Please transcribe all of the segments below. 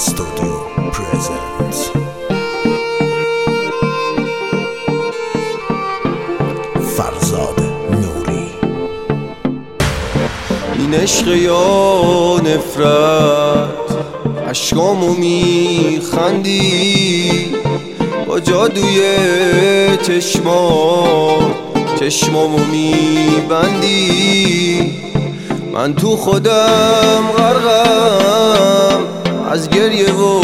استودیو پرزنت. فرزاد نوری. این عشق یا نفرت، اشکامو میخندی با جادوی چشمامو میبندی. من تو خودم غرقم از گریه و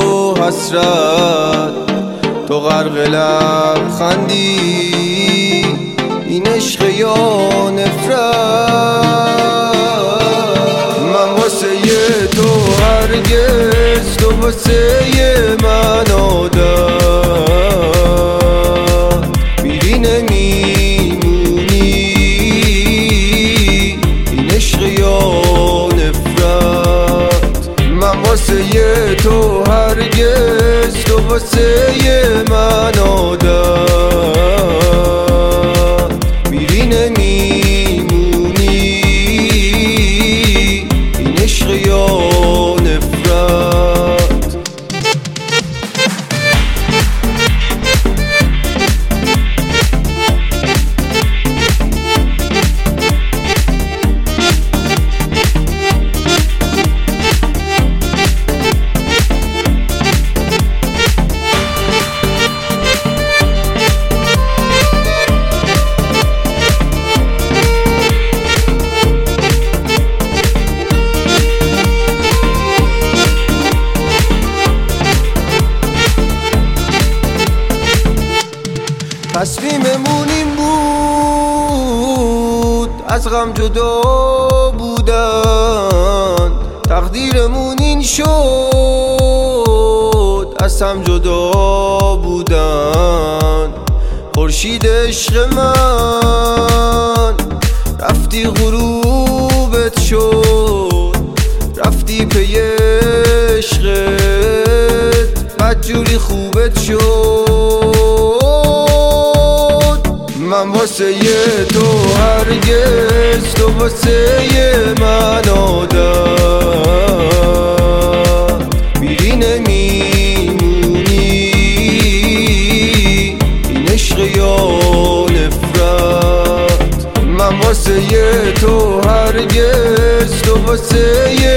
حسرت، تو غرق لبخندی. این عشق یا نفرت، من واسه تو هرگز تو واسه من عادت میری نمیمونی. این عشق یا نفرت، من واسه تو هرگز تو واسه من عادت میری نمیمونی. این عشق یا نفرت. تصمیممون این بود از غم جدا بودن، تقدیرمون این شد از هم جدا بودن. خورشید عشق من رفتی غروبت شد، رفتی پی عشقت بدجوری خوبت شد. من واسه تو هرگز تو واسه من عادت میری نمیمونی. این عشق یا نفرت، من واسه تو هرگز تو واسه